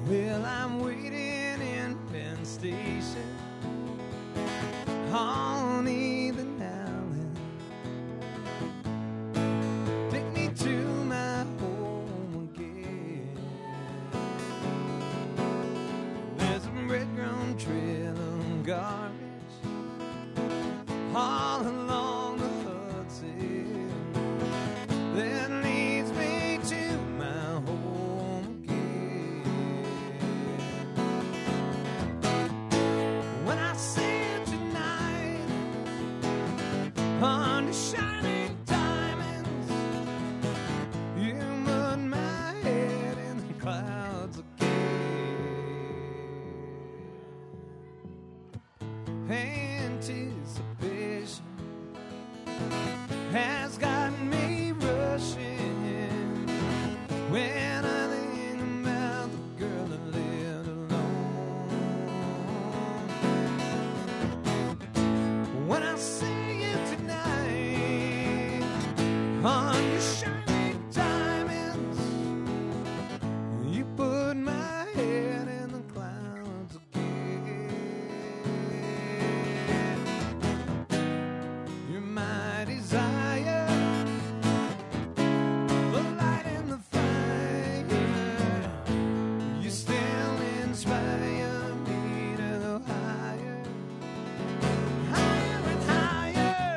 Well, I'm waiting in Penn Station on Ethan Allen. Take me to my home again. There's a red-grown trail of garbage all along the Hudson that leads me to my home again. When I see you tonight under shining diamonds, you mud my head in the clouds again. Anticipation has got me rushing when I think about the girl that lived alone. When I see you tonight on your shining diamonds, you put my head in the clouds again. You're my desire, the light and the fire. You still inspire me to go higher, higher and higher.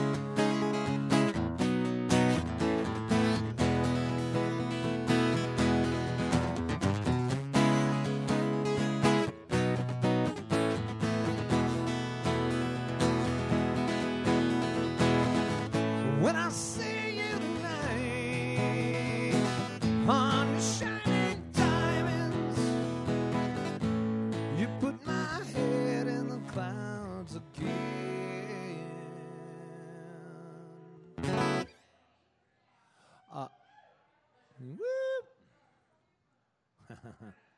When I see you tonight on your shining diamonds, you put my head in the clouds again. Whoop.